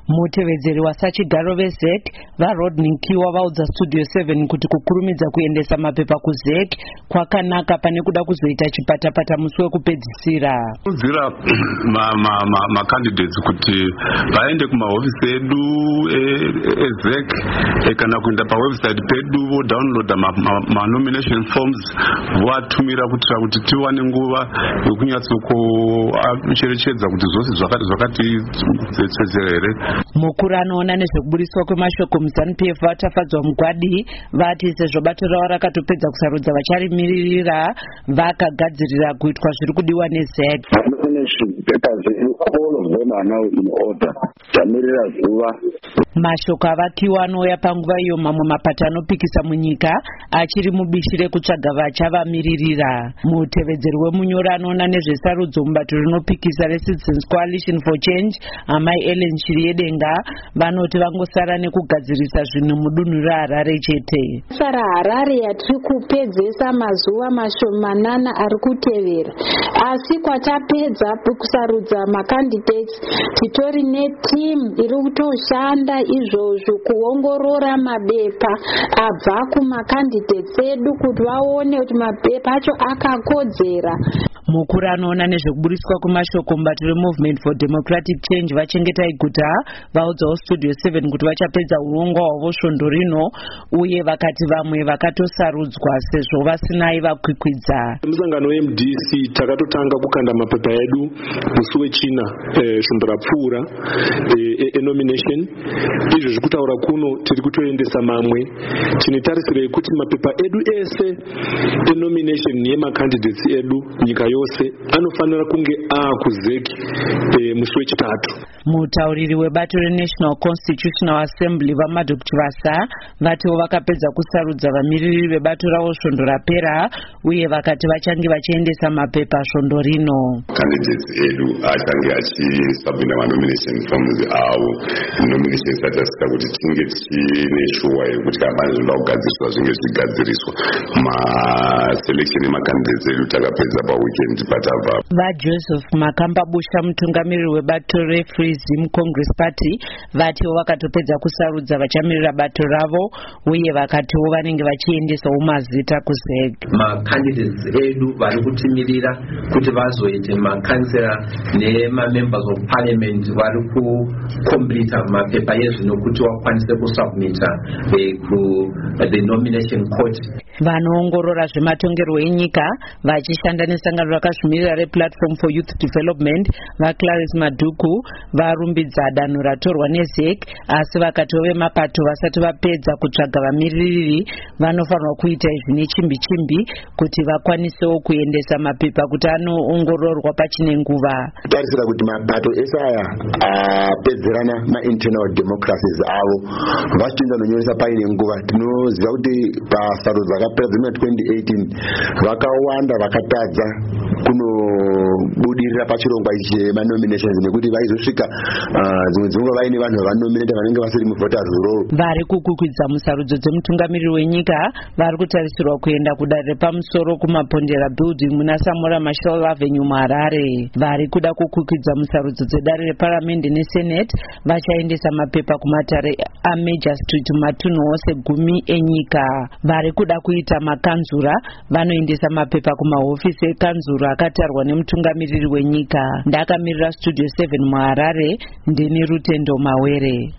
Mutevedzeri wasachigaro veZEC vaRodney Kiwa vaudza Studio 7 kuti kukurumidza kuendesa mapepa kuZEC kwakanaka pane kuda kuzoita chipatapata musi wekupedzisira. Kudzira macandidates kuti vaende kumahofisi edu eZEC kana kuenda pawebsite pedu vodownloada nomination forms voatumira kuitira kuti tiwane nguva yekunyatsokucherechedza kuti zvose zvakati tsetsedzera here. Mukuru anoona nezvekuburiswa kwemashoko muZANU-PF vatafadzwa mugwadi vati sezvo bato ravo rakatopedza kusarudza vacharimirira vakagadzirira kuitwa zviri kudiwa neZEC. Mashoko avakiwa anouya panguva iyo mamwe mapato anopikisa munyika achiri mubishi rekutsvaga vachavamiririra. Mutevedzeri wemunyori anoona nezvesarudzo mubato rinopikisa reCitizens Coalition for Change amai Ellen Chiriyedenga vanoti vangosara nekugadzirisa zvinhu mudunhu raHarare chete. Sara Harare yatiri kupedzesa mazuva mashomanana ari kutevera, asi kwatapedza kusarudza macandidates titori netimu iri kutoshanda izvozvo kuongorora mabepa abva kumacandidates edu kuti vaone kuti mabepa acho akakodzera. Mukuru anoona nezvekuburiswa kwemashoko mubato reMovement for Democratic Change vachengeta iguta vaudzawo Studio 7 kuti vachapedza urongwa hwavo svondo rino uye vakati vamwe vakatosarudzwa sezvo vasinai vakwikwidza. Musangano weMDC takatotanga kukanda mapepa edu musi wechina svondo rapfuura enomination. Izvo zvekutaura kuno tiri kutoendesa mamwe. Tinitarisire kuti mapepa edu ese enomination yemacandidates edu nyika yose anofanira kunge kuZEC musi wechitatu. Mutauriri webato reNational Constitutional Assembly vaMadok Chivasa vatiwo vakapedza kusarudza vamiriri vebato ravo svondo rapera uye vakati vachange vachiendesa mapepa svondo rino. Candidates edu achange achisubmita manomination forms avo. Nominations atasita kuti tinge tiine shuwa yekuti kana zvinoda kugadziriswa zvinge zvigadziriswa. Selection yemacandidates edu takapedza paweekend patava. VaJoseph Makamba Busha mutungamiriri webato reFree Zim Congress Party vatiwo vakatopedza kusarudza vachamirira bato ravo uye vakatiwo vanenge vachiedesawo mazita kuZEC. Macandidates edu vari kutimirira kuti vazoite makansela nemamembers of parliament vari kukompleta mapepa ezvino kuti vakwanise kusubmita the nomination court. Vanoongorora zvematongerwo enyika vachishanda nesangano rakazvimirira rePlatform for Youth Development vaClarice Maduku varumbidza danho ratorwa neZEC, asi vakati vemapato vasati vapedza kutsvaga vamiriri vanofanirwa kuita izvi nechimbi-chimbi kuti vakwanisewo kuendesa mapepa kuti anoongororwa pachine nguva. Tarisira kuti mapato ese aya apedzerana mainternal democracies avo vachipinza nonyoresa paine nguva. Tinoziva kuti pasarudzo dzakapera dzema2018 vakawanda vakatadza kunobudirira pachirongwa ichi chemanominations nekuti vaizosvika dzimwe dzenguva vaine vanhu vavanominata vanenge vasiri muvoters roll. Vari kukukwidza musarudzo dzemutungamiriri wenyika vari kutarisirwa kuenda kudare repamusoro kumapondera building muna Samora Machel Avenue muHarare. Vari kuda kukukwidza musarudzo dzedare reparamende neSenate vachaendesa mapepa kumatare aMajor Street mumatunhu ose 10 enyika. Vari kuda kuita makanzura vanoendesa mapepa kumahofisi ekanzura akatarwa nemutungamiriri wenyika. Ndakamirira Studio 7 muHarare ndini Rutendo Mawere.